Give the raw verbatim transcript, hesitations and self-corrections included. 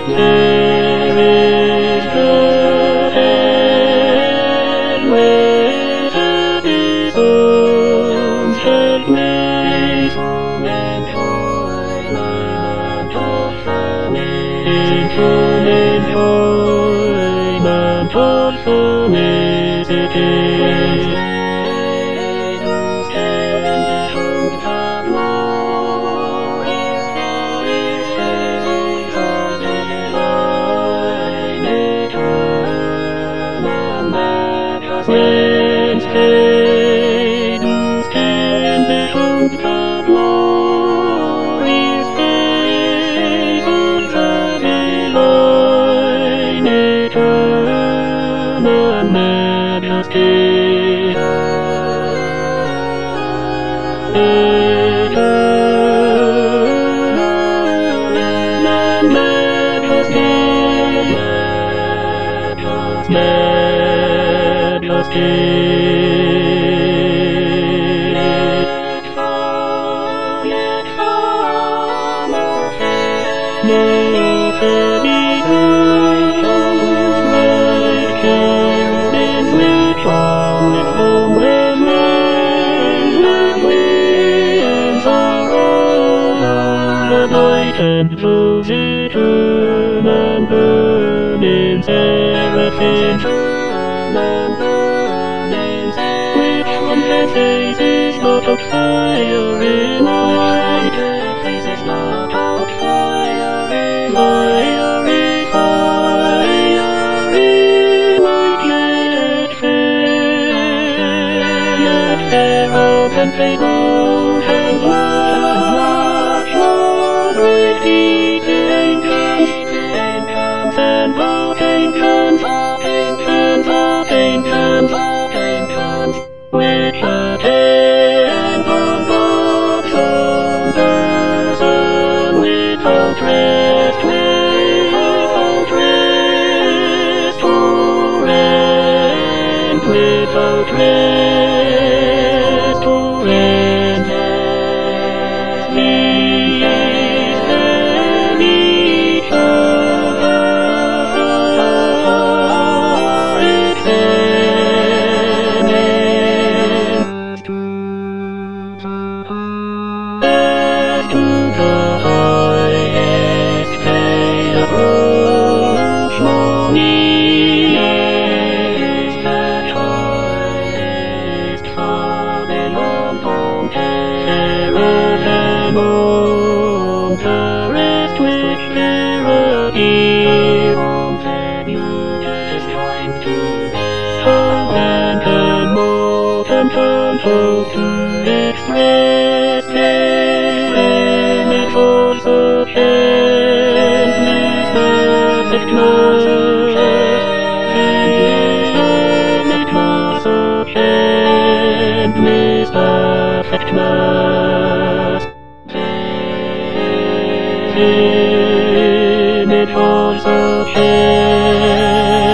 There is good and with happy souls take me home and joy and home and joy and Whence maidens can behold the glorious face of the divine eternal majesty. Eternal majesty. And those eternal burning seraphims, which from their faces not out fire in which their faces not out fire, fiery, fiery, like yet fair, yet fairer than fables and much more great deeds and comes and ancients, ancients, ancients, ancients, which attend on God's own person without rest, without rest, to rest, without rest, to rest. These and each other examine to as to the highest day approach, morning is that highest far beyond all fairer than all the rest which there appear on the beauteous time to how and can molten turtle to express when it falls of endless perfect mass, endless perfect mass of endless perfect mass. Then it falls of